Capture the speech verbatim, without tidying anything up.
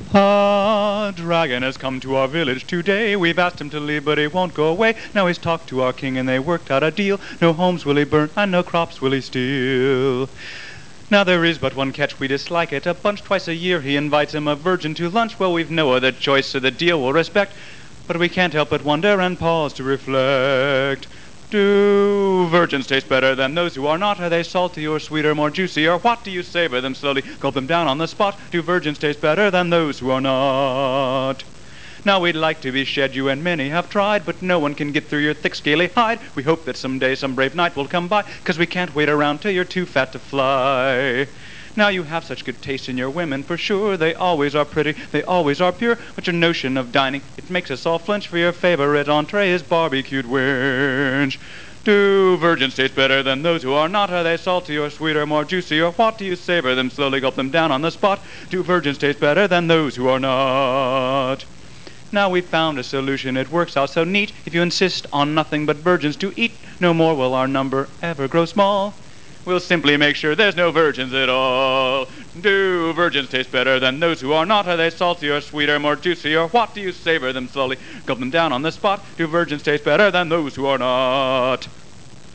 A dragon has come to our village today. We've asked him to leave, but he won't go away. Now he's talked to our king and they worked out a deal. No homes will he burn and no crops will he steal. Now there is but one catch, we dislike it a bunch. Twice a year he invites him a virgin to lunch. Well, we've no other choice, so the deal we'll respect. But we can't help but wonder and pause to reflect. Do virgins taste better than those who are not? Are they salty or sweeter, more juicy, or what? Do you savor them slowly, gulp them down on the spot? Do virgins taste better than those who are not? Now we'd like to be shed, you and many have tried, but no one can get through your thick scaly hide. We hope that someday some brave knight will come by, 'cause we can't wait around till you're too fat to fly. Now you have such good taste in your women, for sure. They always are pretty, they always are pure. But your notion of dining, it makes us all flinch, for your favorite entree is barbecued winch. Do virgins taste better than those who are not? Are they salty or sweeter, more juicy, or what? Do you savor them slowly, gulp them down on the spot? Do virgins taste better than those who are not? Now we've found a solution, it works out so neat. If you insist on nothing but virgins to eat, no more will our number ever grow small. We'll simply make sure there's no virgins at all. Do virgins taste better than those who are not? Are they salty or sweeter, more juicy, or what? Do you savor them slowly, gulp them down on the spot? Do virgins taste better than those who are not?